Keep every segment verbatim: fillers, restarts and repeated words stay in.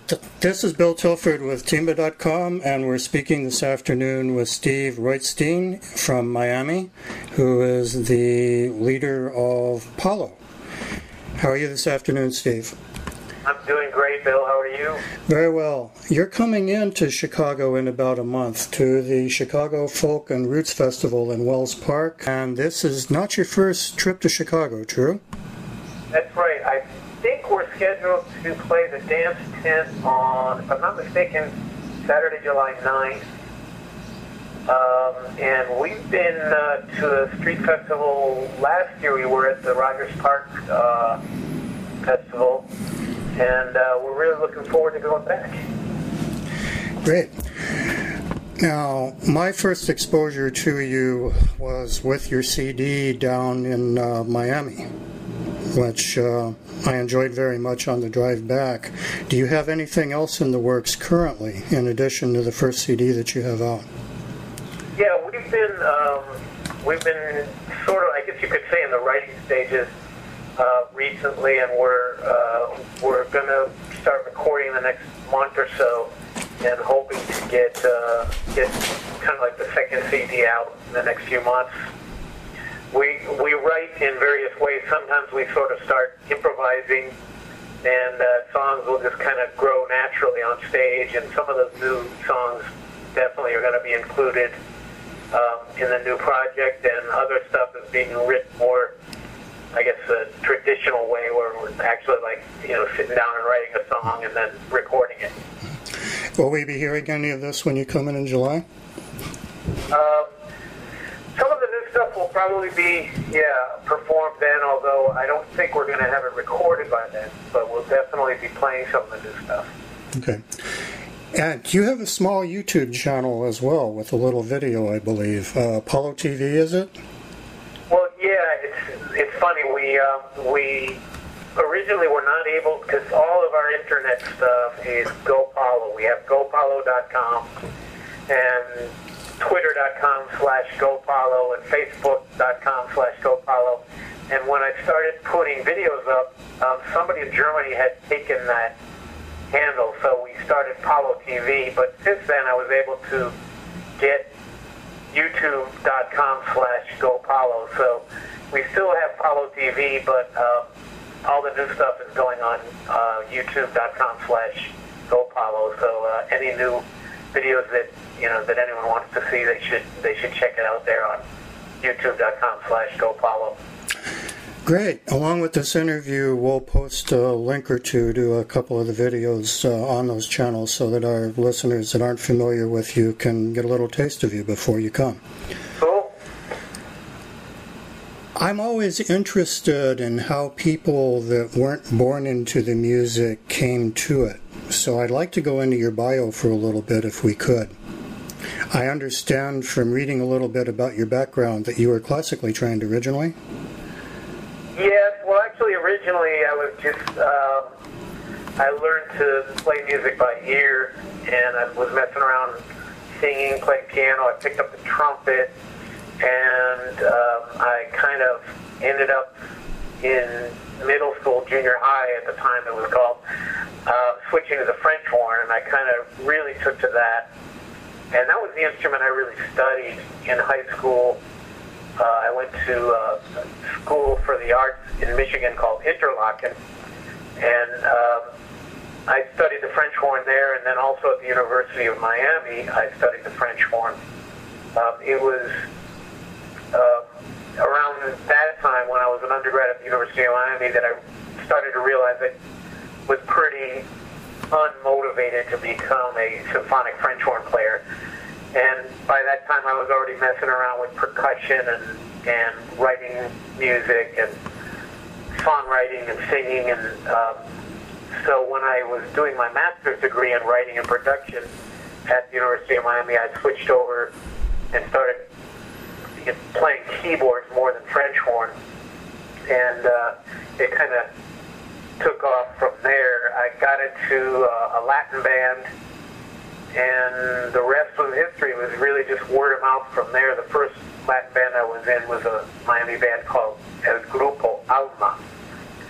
This is Bill Tilford with Timba dot com, and we're speaking this afternoon with Steve Roitstein from Miami, who is the leader of Palo. How are you this afternoon, Steve? I'm doing great, Bill. How are you? Very well. You're coming into Chicago in about a month to the Chicago Folk and Roots Festival in Wells Park, and this is not your first trip to Chicago, true? That's right. I think we're scheduled to play the Dance Tent on, if I'm not mistaken, Saturday, July ninth. Um, and we've been uh, to the street festival. Last year we were at the Rogers Park uh, Festival, and uh, we're really looking forward to going back. Great. Now, my first exposure to you was with your C D down in uh, Miami, which uh, I enjoyed very much on the drive back. Do you have anything else in the works currently, in addition to the first C D that you have out? Yeah, we've been um, we've been sort of, I guess you could say, in the writing stages uh, recently, and we're uh, we're going to start recording the next month or so, and hoping to get uh, get kind of like the second C D out in the next few months. We we write in various ways. Sometimes we sort of start improvising, and uh, songs will just kind of grow naturally on stage. And some of those new songs definitely are going to be included um, in the new project. And other stuff is being written more, I guess, a traditional way, where we're actually like you know sitting down and writing a song and then recording it. Will we be hearing any of this when you come in in July? Um, some of the new stuff will probably be, yeah, performed then, although I don't think we're going to have it recorded by then, but we'll definitely be playing some of the new stuff. Okay. And you have a small YouTube channel as well with a little video, I believe. Uh, Palo T V, is it? Well, yeah, it's it's funny. We um, we originally were not able, because all of our internet stuff is GoPalo. We have go palo dot com and twitter dot com slash GoPalo and facebook dot com slash GoPalo. And when I started putting videos up, um, somebody in Germany had taken that handle, so we started Palo T V. But since then, I was able to get youtube dot com slash GoPalo. So we still have Palo T V, but uh, all the new stuff is going on uh, youtube dot com slash GoPalo. So uh, any new videos that you know that anyone wants to see, they should they should check it out there on youtube dot com slash GoPalo. Great. Along with this interview, we'll post a link or two to a couple of the videos uh, on those channels so that our listeners that aren't familiar with you can get a little taste of you before you come. Cool. I'm always interested in how people that weren't born into the music came to it. So I'd like to go into your bio for a little bit if we could. I understand from reading a little bit about your background that you were classically trained originally? Yes, well actually originally I was just, um, I learned to play music by ear, and I was messing around singing, playing piano. I picked up the trumpet, and um, I kind of ended up in middle school, junior high at the time it was called, uh, switching to the French horn, and I kind of really took to that. And that was the instrument I really studied in high school. Uh, I went to uh, school for the arts in Michigan called Interlochen, and um, I studied the French horn there, and then also at the University of Miami, I studied the French horn. Um, it was uh, around that time when I was an undergrad at the University of Miami that I started to realize I was pretty unmotivated to become a symphonic French horn player. And by that time I was already messing around with percussion and, and writing music and songwriting and singing. And um, so when I was doing my master's degree in writing and production at the University of Miami, I switched over and started playing keyboards more than French horn. And uh, it kind of took off from there. I got into uh, a Latin band, and the rest was history. It was really just word of mouth from there. The first Latin band I was in was a Miami band called El Grupo Alma.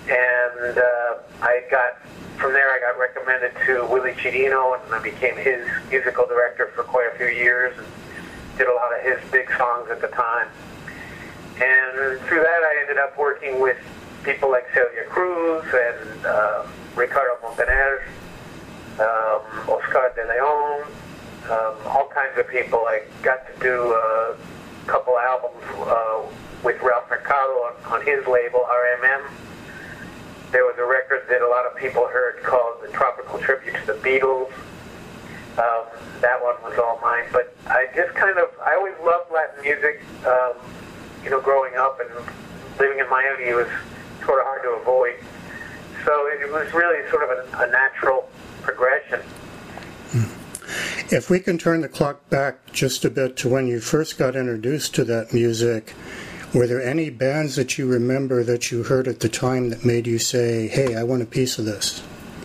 and uh, I got, from there I got recommended to Willie Chirino, and I became his musical director for quite a few years, and did a lot of his big songs at the time. And through that I ended up working with people like Celia Cruz and uh, Ricardo Montaner, um, Oscar de Leon, um, all kinds of people. I got to do a couple albums uh, with Ralph Mercado on, on his label, R M M. There was a record that a lot of people heard called The Tropical Tribute to the Beatles. Um, that one was all mine. But I just kind of, I always loved Latin music. Um, you know, growing up and living in Miami, it was sort of hard to avoid. So it was really sort of a, a natural progression. If we can turn the clock back just a bit to when you first got introduced to that music, were there any bands that you remember that you heard at the time that made you say, hey, I want a piece of this?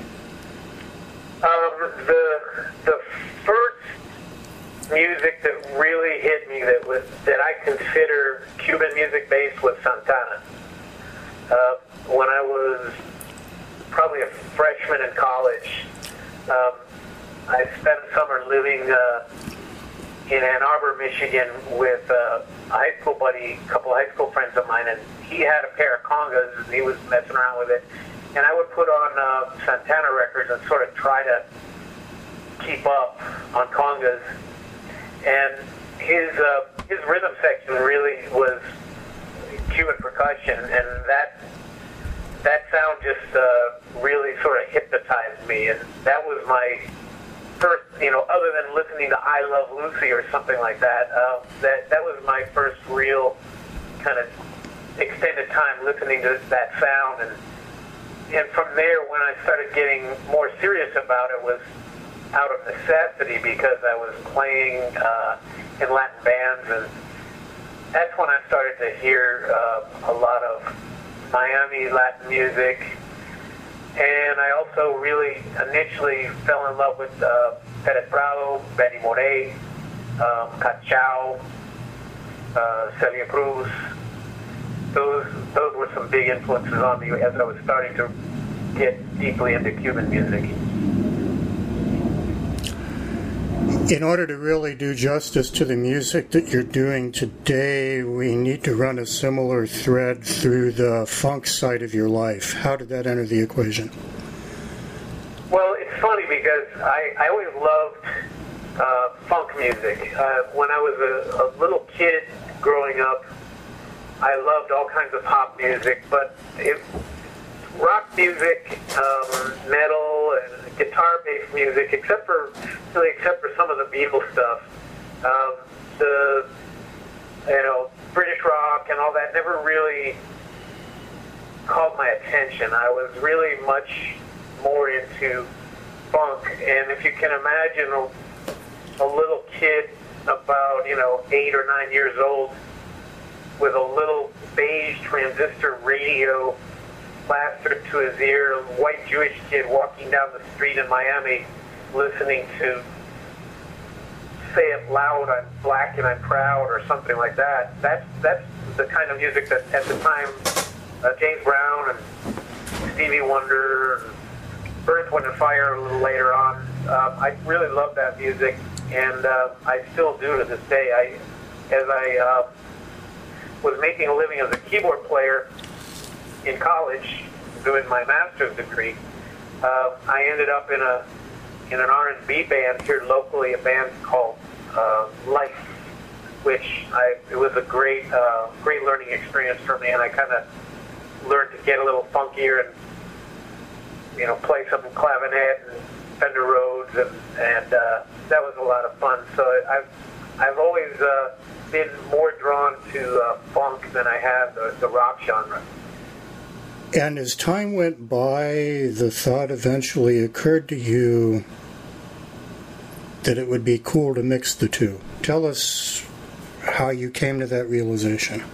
Um, the the first music that really hit me that was that I consider Cuban music based was Santana. Uh, when I was probably a freshman in college, um, I spent a summer living uh, in Ann Arbor, Michigan, with uh, a high school buddy, a couple of high school friends of mine, and he had a pair of congas, and he was messing around with it. And I would put on uh, Santana records and sort of try to keep up on congas. And his uh, his rhythm section really was Cuban percussion, and that that sound just uh, really sort of hypnotized me. And that was my first, you know, other than listening to I Love Lucy or something like that, uh, that that was my first real kind of extended time listening to that sound. And and from there, when I started getting more serious about it, was out of necessity because I was playing uh, in Latin bands, and that's when I started to hear uh, a lot of Miami Latin music. And I also really initially fell in love with uh, Perez Prado, Benny Moré, um, Cachao, uh, Celia Cruz. Those those were some big influences on me as I was starting to get deeply into Cuban music. In order to really do justice to the music that you're doing today, we need to run a similar thread through the funk side of your life. How did that enter the equation? Well, it's funny because I, I always loved uh, funk music. Uh, when I was a, a little kid growing up, I loved all kinds of pop music, but it, rock music, um, metal, and guitar-based music, except for really except for some of the Beatles stuff, um, the you know British rock and all that never really caught my attention. I was really much more into funk, and if you can imagine a, a little kid about you know eight or nine years old with a little beige transistor radio plastered to his ear, a white Jewish kid walking down the street in Miami listening to Say It Loud, I'm Black and I'm Proud, or something like that. That's that's the kind of music that at the time uh, James Brown and Stevie Wonder and Earth, Wind and Fire a little later on. Um, I really love that music, and uh, I still do to this day. I, as I uh, was making a living as a keyboard player in college, doing my master's degree, uh, I ended up in a in an R and B band here locally, a band called uh, Life, which I it was a great uh, great learning experience for me, and I kind of learned to get a little funkier and you know play some clavinet and Fender Rhodes, and and uh, that was a lot of fun. So I've I've always uh, been more drawn to uh, funk than I have the, the rock genre. And as time went by, the thought eventually occurred to you that it would be cool to mix the two. Tell us how you came to that realization.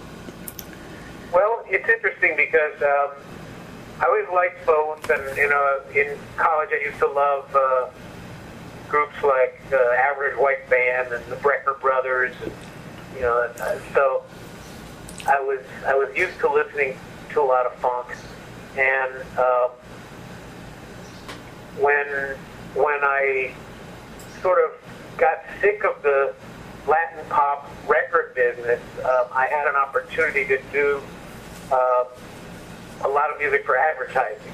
Well, it's interesting because um, I always liked both, and you know, in college I used to love uh, groups like uh, Average White Band and the Brecker Brothers, and, you know, uh, so I was I was used to listening to a lot of funk. And um, when when I sort of got sick of the Latin pop record business, uh, I had an opportunity to do uh, a lot of music for advertising.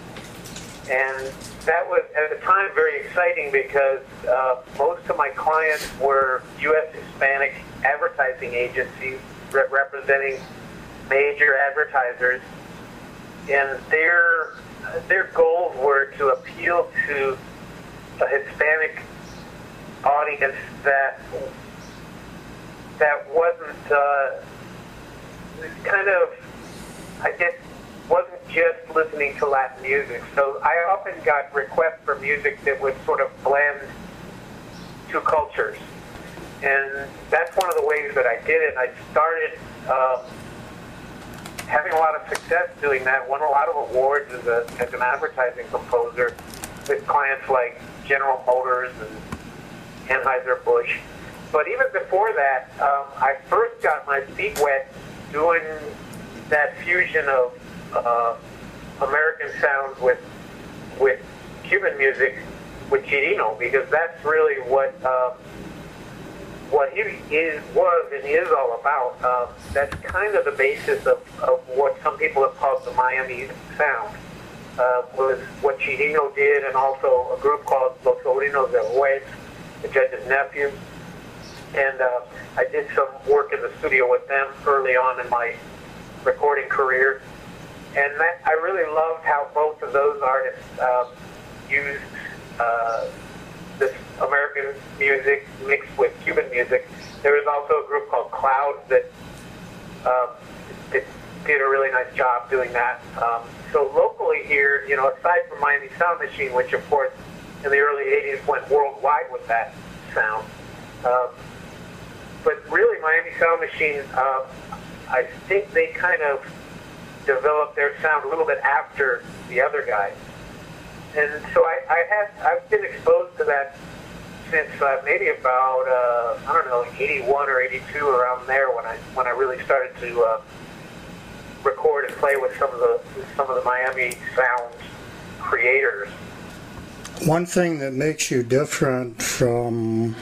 And that was, at the time, very exciting because uh, most of my clients were U S Hispanic advertising agencies re- representing major advertisers, and their their goals were to appeal to a Hispanic audience that that wasn't uh, kind of, I guess, wasn't just listening to Latin music. So I often got requests for music that would sort of blend two cultures. And that's one of the ways that I did it. I started um, having a lot of success doing that, won a lot of awards as, a, as an advertising composer with clients like General Motors and Anheuser-Busch. But even before that, um, I first got my feet wet doing that fusion of uh, American sounds with with Cuban music with Chirino, because that's really what uh, what he is was and is all about. Uh, that's kind of the basis of, of what some people have called the Miami sound. Uh, was what Chirino did, and also a group called Los Sobrinos del Juez, the Judge's Nephews. And uh, I did some work in the studio with them early on in my recording career. And that, I really loved how both of those artists uh, used uh, this American music mixed with Cuban music. There was also a group called Clouds that, uh, that did a really nice job doing that. Um, so locally here, you know, aside from Miami Sound Machine, which of course in the early eighties went worldwide with that sound, uh, but really Miami Sound Machine, uh, I think they kind of developed their sound a little bit after the other guys. And so I, I have, I've been exposed to that since uh, maybe about, uh, I don't know, eighty-one or eighty-two, around there, when I when I really started to uh, record and play with some of the some of the Miami sound creators. One thing that makes you different from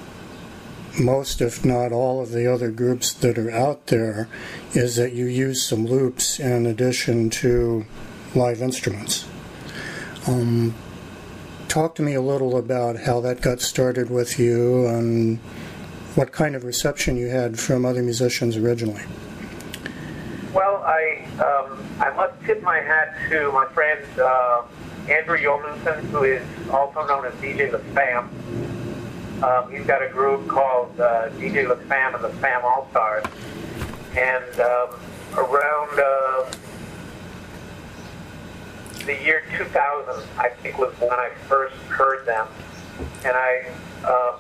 most, if not all, of the other groups that are out there is that you use some loops in addition to live instruments. Um, talk to me a little about how that got started with you and what kind of reception you had from other musicians originally. Well, I um, I must tip my hat to my friend uh, Andrew Yeomanson, who is also known as D J La Fam. Um, he's got a group called uh, D J La Fam and the Fam All-Stars. And um, around uh, the year two thousand, I think, was when I first heard them. And I uh,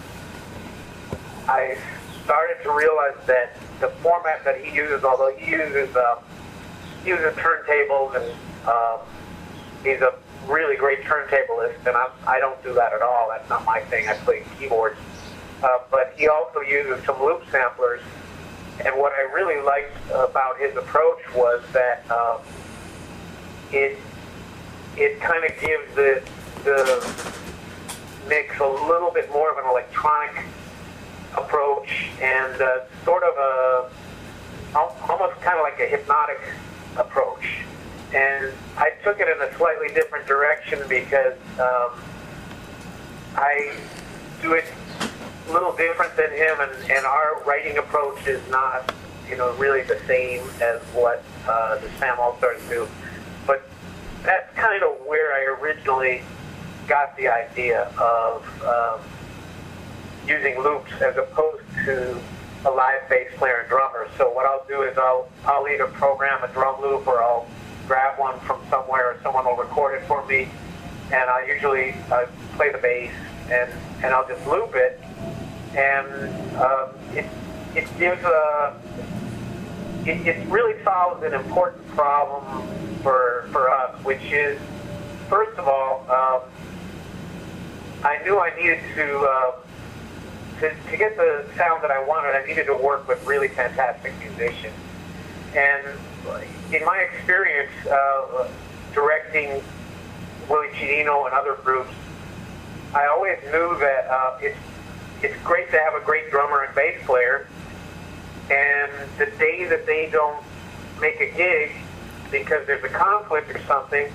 I started to realize that the format that he uses, although he uses uh, he uses turntables, and uh, he's a really great turntablist, and I, I don't do that at all. That's not my thing. I play keyboards. Uh, but he also uses some loop samplers. And what I really liked about his approach was that uh, it it kind of gives the the mix a little bit more of an electronic approach, and uh, sort of a almost kind of like a hypnotic approach. And I took it in a slightly different direction because um, I do it a little different than him, and, and our writing approach is not, you know, really the same as what uh, the Fam All-Stars do. But that's kind of where I originally got the idea of um, using loops as opposed to a live bass player and drummer. So what I'll do is I'll I'll either program a drum loop, or I'll grab one from somewhere, or someone will record it for me, and I usually uh, play the bass, and, and I'll just loop it, and um, it it gives a it, it really solves an important problem for for us, which is, first of all, um, I knew I needed to, uh, to to get the sound that I wanted. I needed to work with really fantastic musicians, and in my experience uh, directing Willie Chirino and other groups, I always knew that uh, it's it's great to have a great drummer and bass player, and the day that they don't make a gig because there's a conflict or something,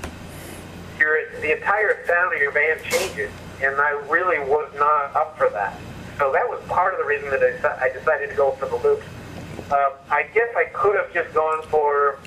your the entire sound of your band changes, and I really was not up for that. So that was part of the reason that I, I decided to go for the loops. Um, I guess I could have just gone for,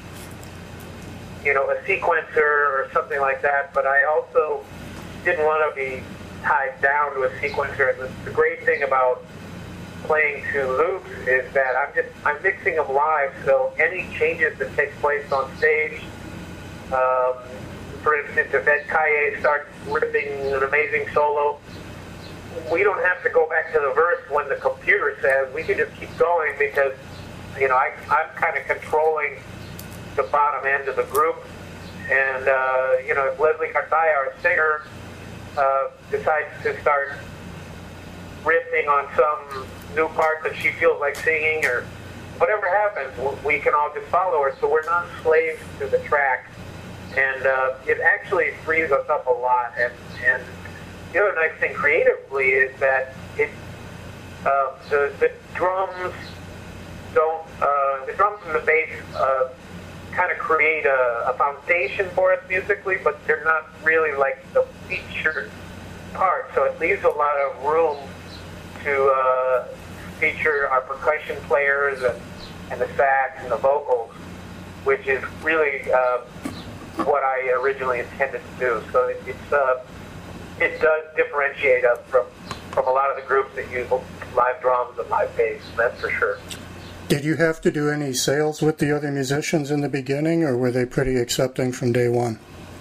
you know, a sequencer or something like that, but I also didn't want to be tied down to a sequencer. And the, the great thing about playing two loops is that I'm just I'm mixing them live, so any changes that take place on stage, um, for instance, if Ed Kaye starts ripping an amazing solo, we don't have to go back to the verse when the computer says. We can just keep going because, you know, I, I'm kind of controlling the bottom end of the group. And, uh, you know, if Leslie Carthaya, our singer, uh, decides to start riffing on some new part that she feels like singing or whatever happens, we can all just follow her. So we're not slaves to the track. And uh, it actually frees us up a lot. And, and the other nice thing creatively is that it uh, the, the drums don't, uh, the drums and the bass uh, kind of create a, a foundation for us musically, but they're not really like the featured part. So it leaves a lot of room to uh, feature our percussion players and, and the sax and the vocals, which is really uh, what I originally intended to do. So it, it's uh, it does differentiate us from, from a lot of the groups that use live drums and live bass, that's for sure. Did you have to do any sales with the other musicians in the beginning, or were they pretty accepting from day one?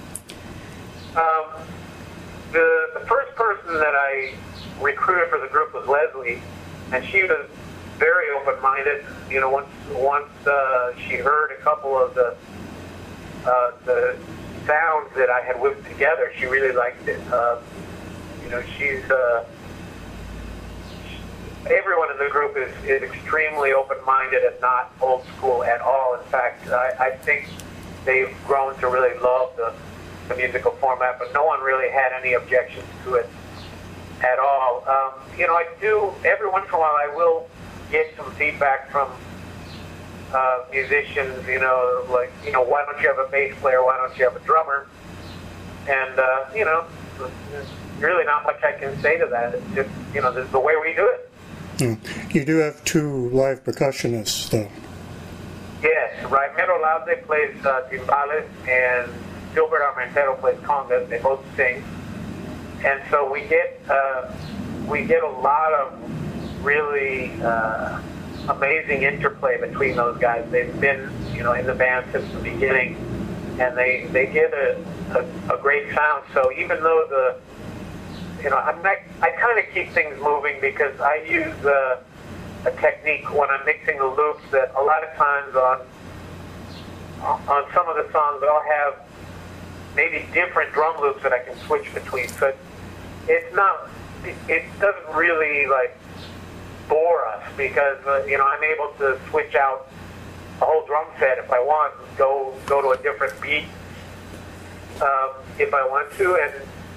Um, the, the first person that I recruited for the group was Leslie, and she was very open-minded. You know, once once uh, she heard a couple of the uh, the sounds that I had whipped together, she really liked it. Uh, you know, she's uh, she, everyone in the group is, is extremely open-minded and not old school at all. In fact, I, I think they've grown to really love the, the musical format, but no one really had any objections to it at all. Um, you know, I do, every once in a while I will get some feedback from uh, musicians, you know, like, you know, why don't you have a bass player, why don't you have a drummer? And, uh, you know, there's really not much I can say to that. It's just, you know, this is the way we do it. Mm. You do have two live percussionists, though. Yes, Raimero Laude plays uh, timbales, and Gilbert Armentero plays congas. They both sing. And so we get uh, we get a lot of really uh, amazing interplay between those guys. They've been, you know, in the band since the beginning, and they they get a, a, a great sound. So even though the, you know, I'm not, I kind of keep things moving because I use uh, a technique when I'm mixing the loops that a lot of times on on some of the songs I'll have maybe different drum loops that I can switch between. So it's not, it, it doesn't really like bore us because uh, you know, I'm able to switch out a whole drum set if I want, go go to a different beat um, if I want to, and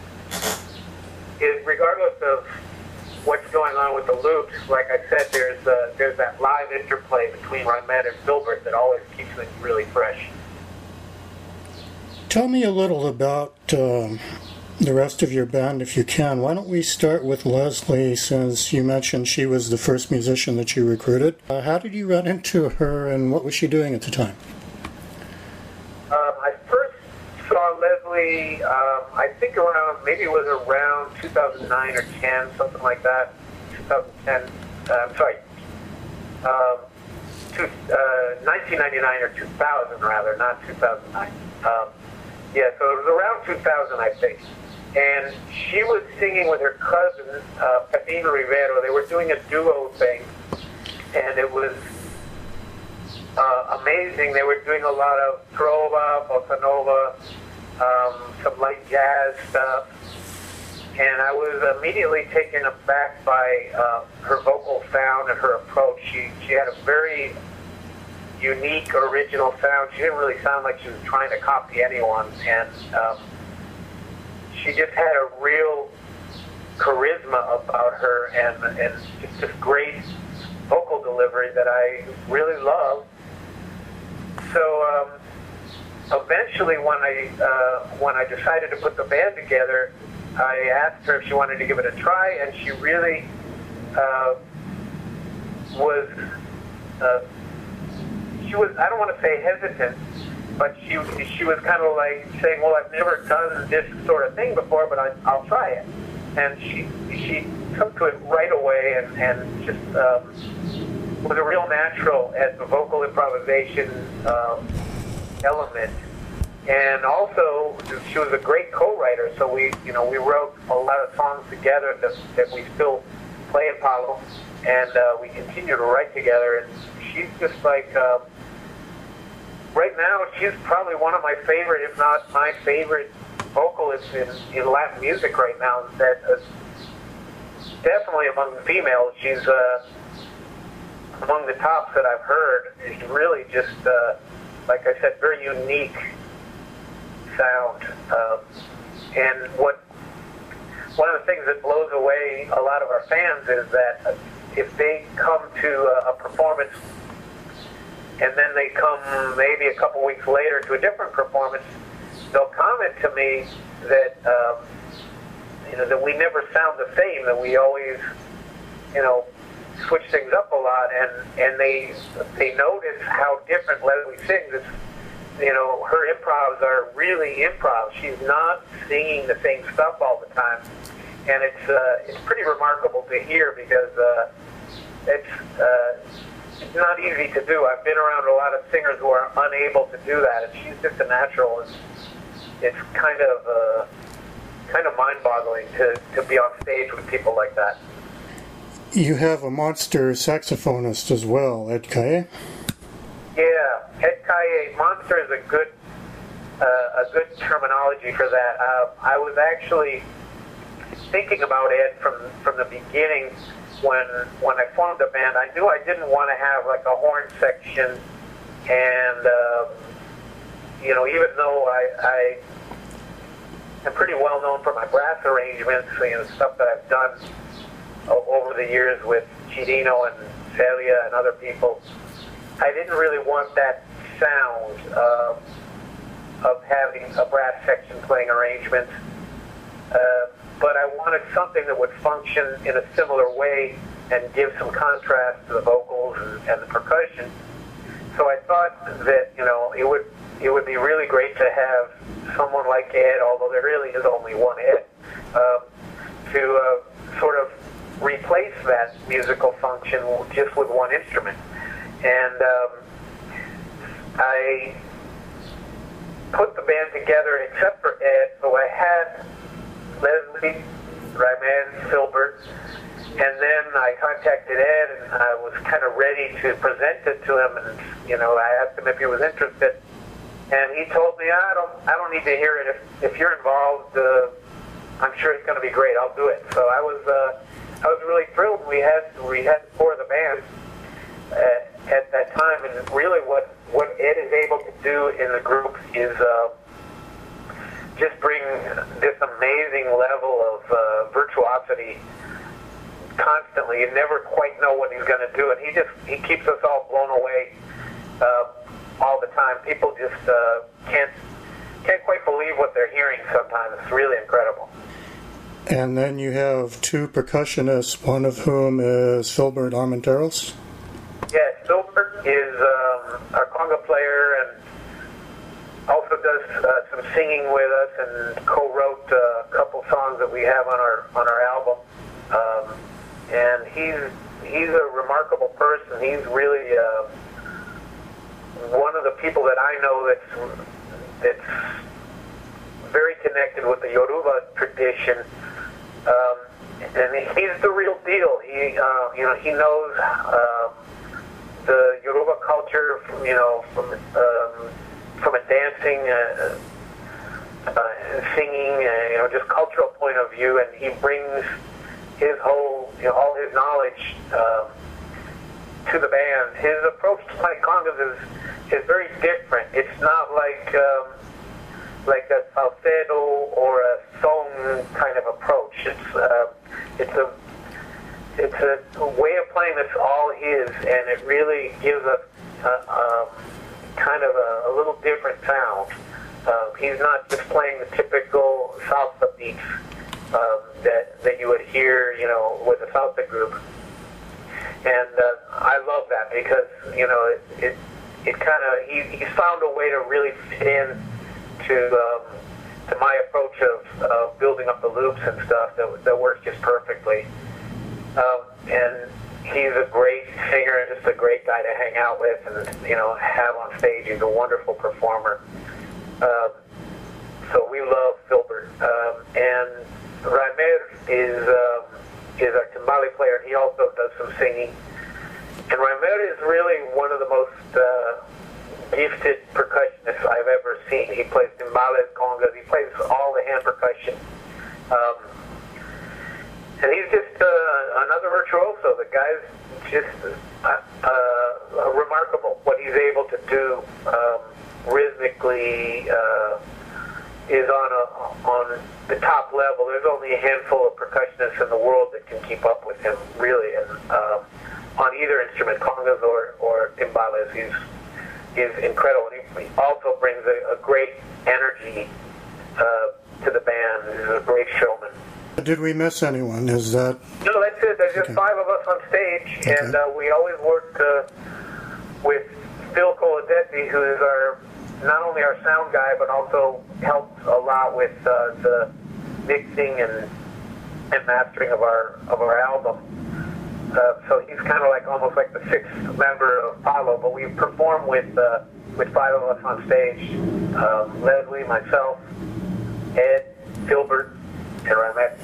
it, regardless of what's going on with the loops, like I said, there's uh, there's that live interplay between Raimet and Gilbert that always keeps things really fresh. Tell me a little about um, the rest of your band, if you can. Why don't we start with Leslie, since you mentioned she was the first musician that you recruited. Uh, how did you run into her, and what was she doing at the time? Um, I first saw Leslie, um, I think around, maybe it was around two thousand nine or ten, something like that. two thousand ten, uh, I'm sorry, um, two, uh, nineteen ninety-nine or two thousand rather, not two thousand nine. Um, Yeah, so it was around two thousand, I think. And she was singing with her cousin, uh, Pepino Rivero. They were doing a duo thing, and it was uh, amazing. They were doing a lot of trova, bossa nova, um, some light jazz stuff. And I was immediately taken aback by uh, her vocal sound and her approach. She, she had a very unique, original sound. She didn't really sound like she was trying to copy anyone, and um, she just had a real charisma about her, and and just this great vocal delivery that I really love. So um, eventually, when I uh, when I decided to put the band together, I asked her if she wanted to give it a try, and she really uh, was. Uh, she was, I don't want to say hesitant, but she she was kind of like saying, well, I've never done this sort of thing before, but I, I'll try it. And she she took to it right away, and, and just um, was a real natural at the vocal improvisation um, element. And also, she was a great co-writer, so we, you know, we wrote a lot of songs together that, that we still play in Palo, and uh, we continue to write together. And she's just like, um, right now, she's probably one of my favorite, if not my favorite, vocalists in, in Latin music right now. That uh, definitely among the females, she's uh, among the tops that I've heard. She's really just, uh, like I said, very unique sound. Um, and what one of the things that blows away a lot of our fans is that if they come to a, a performance and then they come maybe a couple weeks later to a different performance, they'll comment to me that um, you know that we never sound the same, that we always you know switch things up a lot, and and they they notice how different Leslie sings. It's, you know, her improvs are really improv. She's not singing the same stuff all the time, and it's uh, it's pretty remarkable to hear because uh, it's uh, it's not easy to do. I've been around a lot of singers who are unable to do that, and she's just a natural. And it's kind of uh, kind of mind-boggling to, to be on stage with people like that. You have a monster saxophonist as well, Ed Kaye. Yeah, Ed Kaye. Monster is a good uh, a good terminology for that. Uh, I was actually thinking about Ed from from the beginning when when I formed the band. I knew I didn't want to have like a horn section, and uh, you know, even though I, I am pretty well known for my brass arrangements, you know, stuff that I've done over the years with Chirino and Celia and other people. I didn't really want that sound uh, of having a brass section playing arrangements, uh, but I wanted something that would function in a similar way and give some contrast to the vocals and, and the percussion. So I thought that you know it would it would be really great to have someone like Ed, although there really is only one Ed, uh, to uh, sort of replace that musical function just with one instrument. And um, I put the band together except for Ed, so I had Leslie, Ryman, Filbert, and then I contacted Ed, and I was kind of ready to present it to him, and you know, I asked him if he was interested, and he told me, I don't, I don't need to hear it. If if you're involved, uh, I'm sure it's going to be great. I'll do it. So I was, uh, I was really thrilled. We had we had four of the band. Uh, at that time, and really what, what Ed is able to do in the group is uh, just bring this amazing level of uh, virtuosity constantly. You never quite know what he's going to do, and he just he keeps us all blown away uh, all the time. People just uh, can't can't quite believe what they're hearing sometimes. It's really incredible. And then you have two percussionists, one of whom is Filbert Armenteros. Yes, Filbert is um, our conga player and also does uh, some singing with us and co-wrote uh, a couple songs that we have on our on our album. Um, and he's he's a remarkable person. He's really uh, one of the people that I know that's that's very connected with the Yoruba tradition. Um, and he's the real deal. He uh, you know he knows. Uh, the Yoruba culture, from, you know, from um, from a dancing, uh, uh, singing, uh, you know, just cultural point of view, and he brings his whole, you know, all his knowledge um, to the band. His approach to playing congas is is very different. It's not like um, like a falsetto or a song kind of approach. It's uh, it's a it's a way of playing that's all his, and it really gives us uh, um, kind of a, a little different sound. Uh, he's not just playing the typical salsa beats um, that that you would hear, you know, with a salsa group. And uh, I love that because, you know, it it, it kind of, he, he found a way to really fit in to um, to my approach of, of building up the loops and stuff that, that works just perfectly. Um, and he's a great singer and just a great guy to hang out with and, you know, have on stage. He's a wonderful performer. Um, so we love Filbert. Um, and Ramer is... Um, is our timbale player, and he also does some singing. And Ramer is really one of the most uh, gifted percussionists I've ever seen. He plays timbales, congas, he plays all the hand percussion. Um, and he's just uh, another virtuoso. The guy's just uh, uh, remarkable, what he's able to do um, rhythmically, uh, is on a, on the top level. There's only a handful of percussionists in the world that can keep up with him, really, and um, on either instrument, congas or, or timbales. He's he's incredible. And he also brings a, a great energy uh, to the band. He's a great showman. Did we miss anyone? Is that... No, that's it. There's just okay. five of us on stage, okay. and uh, we always work uh, with Phil Coladetti, who is our not only our sound guy, but also helps a lot with uh, the mixing and and mastering of our of our album. Uh, so he's kind of like almost like the sixth member of Palo, but we perform with uh, with five of us on stage: um, Leslie, myself, Ed, Filbert, and Ramet.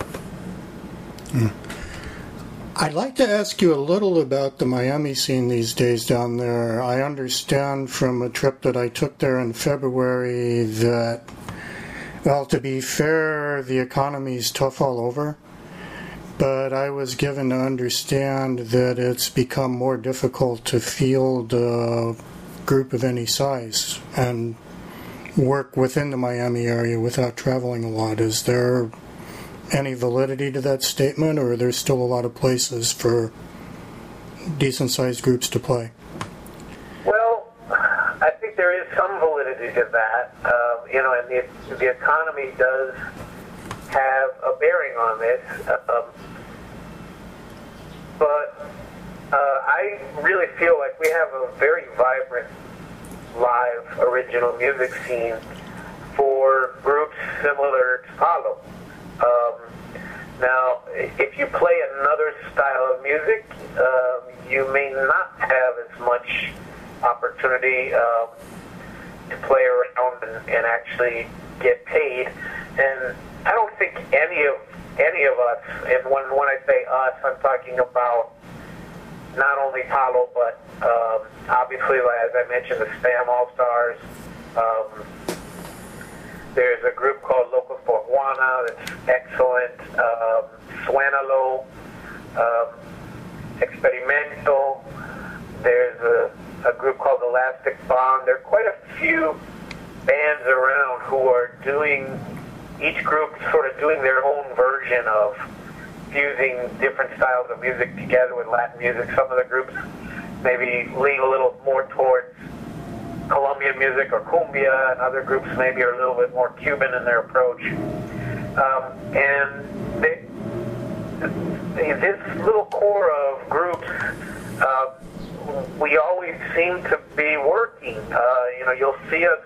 Mm. I'd like to ask you a little about the Miami scene these days down there. I understand from a trip that I took there in February that, well, to be fair, the economy's tough all over. But I was given to understand that it's become more difficult to field a group of any size and work within the Miami area without traveling a lot. Is there any validity to that statement, or are there still a lot of places for decent-sized groups to play? Well, I think there is some validity to that. Uh, you know, and the, the economy does have a bearing on this. Um, but uh, I really feel like we have a very vibrant live original music scene for groups similar to Palo. Um, now, if you play another style of music, um, you may not have as much opportunity um, to play around and, and actually get paid. And I don't think any of any of us, and when when I say us, I'm talking about not only Palo, but um, obviously, as I mentioned, the Spam All Stars. Um, There's a group called Locos por Juana that's excellent. Um, Suénalo, um, Experimento. There's a, a group called Elastic Bond. There are quite a few bands around who are doing, each group sort of doing their own version of fusing different styles of music together with Latin music. Some of the groups maybe lean a little more towards Colombian music or cumbia, and other groups maybe are a little bit more Cuban in their approach. Um, and they, this little core of groups, uh, we always seem to be working. Uh, you know, you'll see us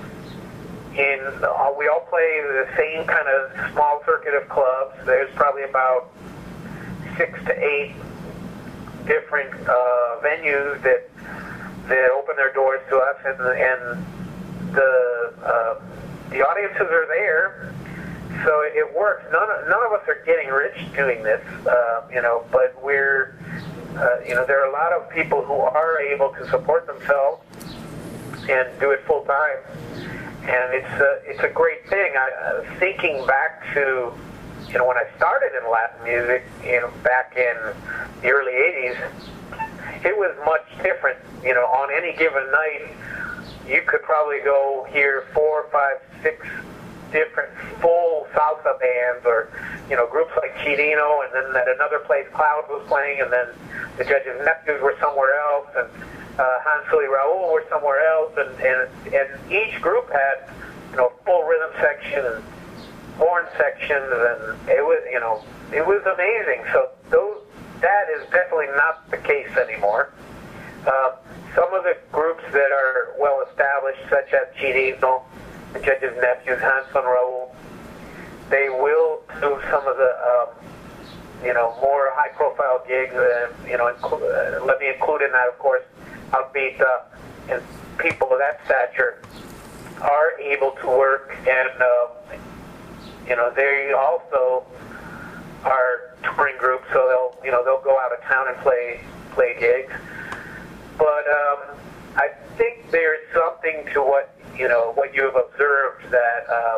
in, uh, we all play the same kind of small circuit of clubs. There's probably about six to eight different uh, venues that that open their doors to us, and, and the uh, the audiences are there, so it works. None of, none of us are getting rich doing this, uh, you know, but we're, uh, you know, there are a lot of people who are able to support themselves and do it full time, and it's a, it's a great thing. I, uh, thinking back to, you know, when I started in Latin music, you know, back in the early eighties, it was much different. You know, on any given night, you could probably go hear four, five, six different full salsa bands, or you know, groups like Chirino, and then at another place Cloud was playing, and then the Judge's Nephews were somewhere else, and uh, Hansel y Raul were somewhere else, and, and and each group had, you know, full rhythm section and horn sections, and it was, you know, it was amazing. So those that is definitely not the case anymore. Uh, some of the groups that are well established, such as Chirino, the Judge's Nephews, Hansel and Raul, they will do some of the, um, you know, more high-profile gigs. Uh, you know, inclu- uh, let me include in that, of course, Upbeat, uh, and people of that stature are able to work, and uh, you know, they also are touring groups, so they'll, you know, they'll go out of town and play play gigs. But um, I think there's something to what, you know, what you have observed, that um,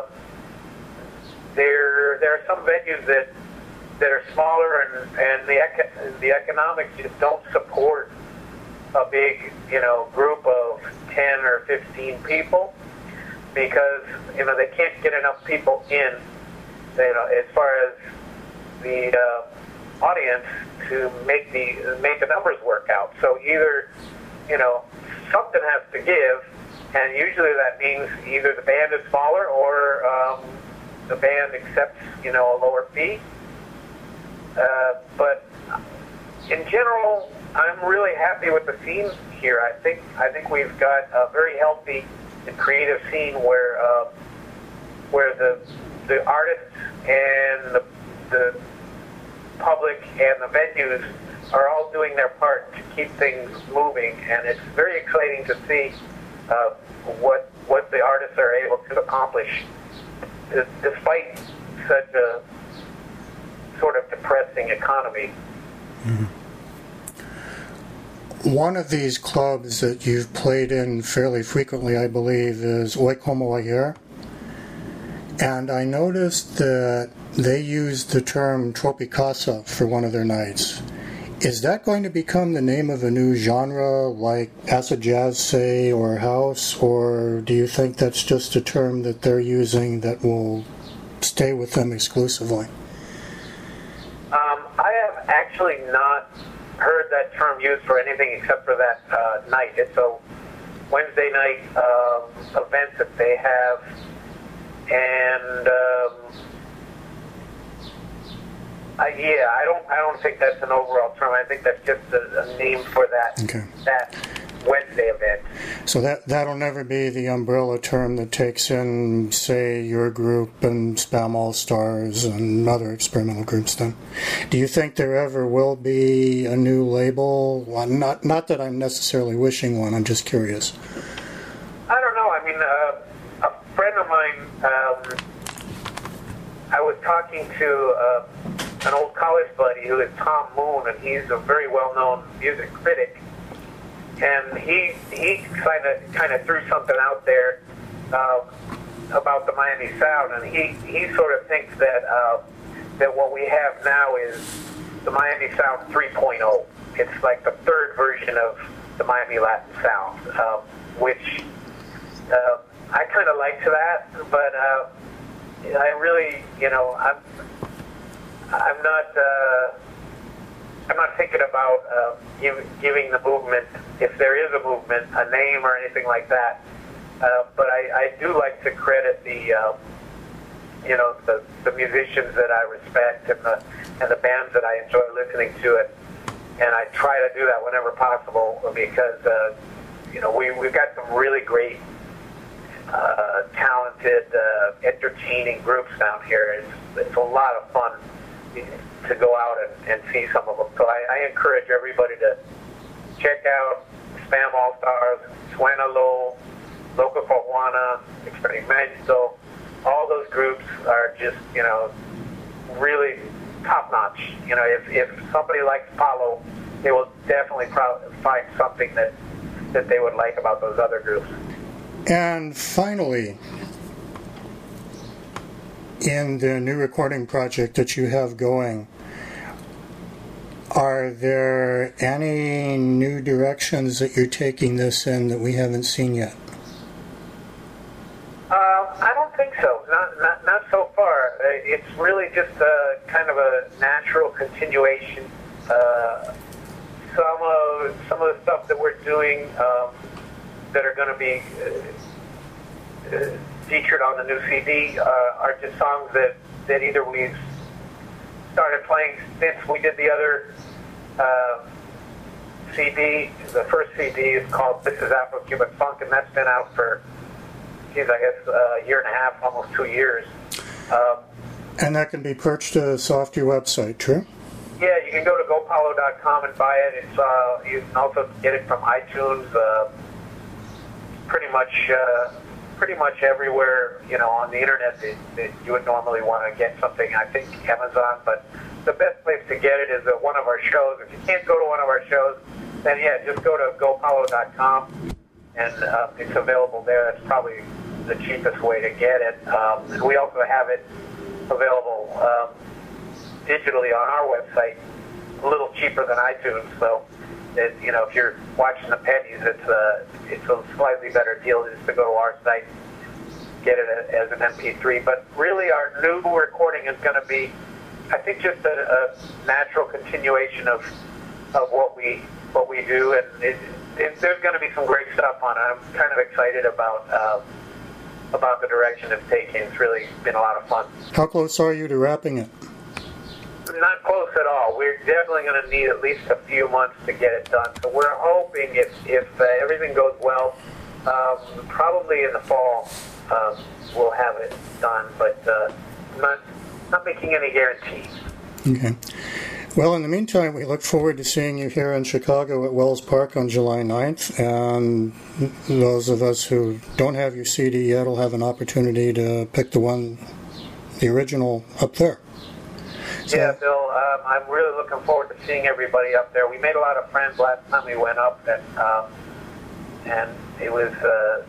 there there are some venues that that are smaller, and and the eco- the economics just don't support a big, you know, group of ten or fifteen people, because, you know, they can't get enough people in, you know, as far as the uh, audience to make the make the numbers work out. So either, you know, something has to give, and usually that means either the band is smaller, or um, the band accepts, you know, a lower fee. Uh, but in general, I'm really happy with the scene here. I think I think we've got a very healthy and creative scene where uh, where the the artists and the the public and the venues are all doing their part to keep things moving, and it's very exciting to see uh, what what the artists are able to accomplish, despite such a sort of depressing economy. Mm-hmm. One of these clubs that you've played in fairly frequently, I believe, is Hoy Como Ayer. And I noticed that they used the term Tropicasa for one of their nights. Is that going to become the name of a new genre, like acid jazz, say, or house? Or do you think that's just a term that they're using that will stay with them exclusively? Um, I have actually not heard that term used for anything except for that uh, night. It's a Wednesday night uh, event that they have, and um, I, yeah, I don't, I don't think that's an overall term. I think that's just a, a name for that okay. that Wednesday event. So that that'll never be the umbrella term that takes in, say, your group and Spam All Stars and other experimental groups. Then, do you think there ever will be a new label? Well, not not that I'm necessarily wishing one. I'm just curious. I don't know. I mean, uh, a friend of mine, um, I was talking to uh, an old college buddy who is Tom Moon, and he's a very well-known music critic. And he he kind of kind of threw something out there uh, about the Miami Sound, and he, he sort of thinks that uh, that what we have now is the Miami Sound three point oh. It's like the third version of the Miami Latin Sound, uh, which uh, I kind of liked that, but uh, I really, you know, I'm I'm not. Uh, I'm not thinking about uh, give, giving the movement, if there is a movement, a name or anything like that. Uh, but I, I do like to credit the, uh, you know, the, the musicians that I respect and the and the bands that I enjoy listening to it. And I try to do that whenever possible, because uh, you know we we've got some really great, uh, talented, uh, entertaining groups down here. It's it's a lot of fun to go out and, and see some of them. So I, I encourage everybody to check out Spam All Stars, Suena Lo, Loco for Juana, Experimento. All those groups are just, you know, really top notch. You know, if, if somebody likes Paulo, they will definitely pro- find something that, that they would like about those other groups. And finally, in the new recording project that you have going, Are there any new directions that you're taking this in that we haven't seen yet? Uh, I don't think so. Not, not, not so far. Uh, It's really just a kind of a natural continuation. Uh, some of some of the stuff that we're doing um, that are going to be uh, uh, featured on the new C D uh, are just songs that, that either we've started playing since we did the other uh, C D. The first C D is called This is Afro-Cuban Funk, and that's been out for, geez, I guess uh, a year and a half, almost two years. Um, And that can be purchased off your website, true? Yeah, you can go to go palo dot com and buy it. It's uh, you can also get it from iTunes. Uh, pretty much, uh, pretty much everywhere, you know, on the internet that, that you would normally want to get something. I think Amazon, but the best place to get it is at one of our shows. If you can't go to one of our shows, then yeah, just go to go palo dot com, and uh, it's available there. That's probably the cheapest way to get it. Um, and we also have it available um, digitally on our website, a little cheaper than iTunes. So, it, you know, if you're watching the pennies, it's a it's a slightly better deal just to go to our site, get it as an M P three. But really, our new recording is going to be, I think, just a, a natural continuation of of what we what we do, and it, it, there's going to be some great stuff on it. I'm kind of excited about. Um, about the direction it's taking. It's really been a lot of fun. How close are you to wrapping it? Not close at all. We're definitely going to need at least a few months to get it done. So we're hoping if, if uh, everything goes well, um, probably in the fall um, we'll have it done, but uh, not, not making any guarantees. Okay. Well, in the meantime, we look forward to seeing you here in Chicago at Wells Park on July ninth, and those of us who don't have your C D yet will have an opportunity to pick the one, the original, up there. So, yeah, Bill, um, I'm really looking forward to seeing everybody up there. We made a lot of friends last time we went up, and um, and it was uh,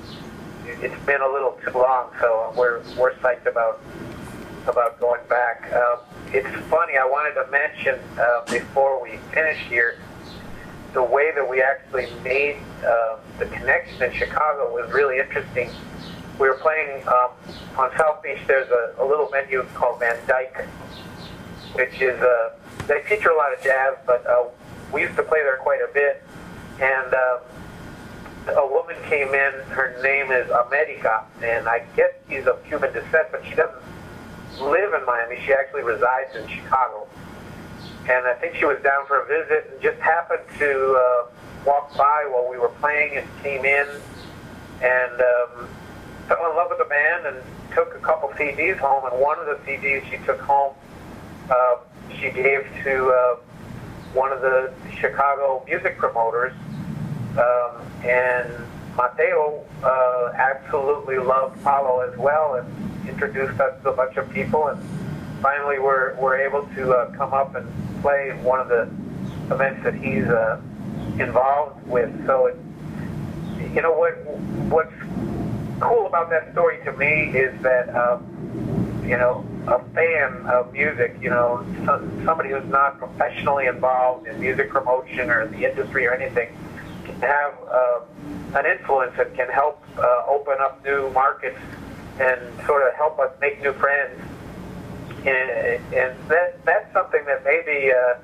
it's been a little too long, so we're we're psyched about about going back. Um, It's funny, I wanted to mention uh, before we finish here, the way that we actually made uh, the connection in Chicago was really interesting. We were playing um, on South Beach. There's a, a little venue called Van Dyke, which is, uh, they feature a lot of jazz, but uh, we used to play there quite a bit. And uh, a woman came in, her name is America, and I guess she's of Cuban descent, but she doesn't live in Miami. She actually resides in Chicago, and I think she was down for a visit and just happened to uh, walk by while we were playing and came in and um, fell in love with the band and took a couple C Ds home. And one of the C Ds she took home, uh, she gave to uh, one of the Chicago music promoters, um, and Mateo uh, absolutely loved Palo as well, and introduced us to a bunch of people, and finally we're, we're able to uh, come up and play one of the events that he's uh, involved with. So, it, you know, what what's cool about that story to me is that, um, you know, a fan of music, you know, somebody who's not professionally involved in music promotion or the industry or anything, can have uh, an influence and can help uh, open up new markets and sort of help us make new friends, and, and that that's something that maybe uh,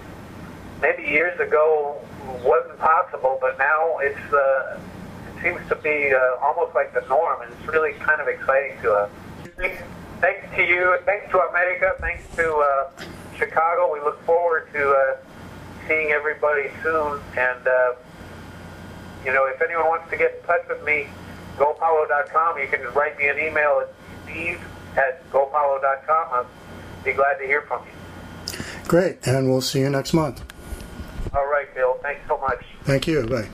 maybe years ago wasn't possible, but now it's uh, it seems to be uh, almost like the norm, and it's really kind of exciting to us. Thanks to you, thanks to America, thanks to uh, Chicago. We look forward to uh, seeing everybody soon, and uh, you know, if anyone wants to get in touch with me, go palo dot com. You can write me an email at steve at go palo dot com. I'll be glad to hear from you. Great, and we'll see you next month. All right, Bill. Thanks so much. Thank you. Bye.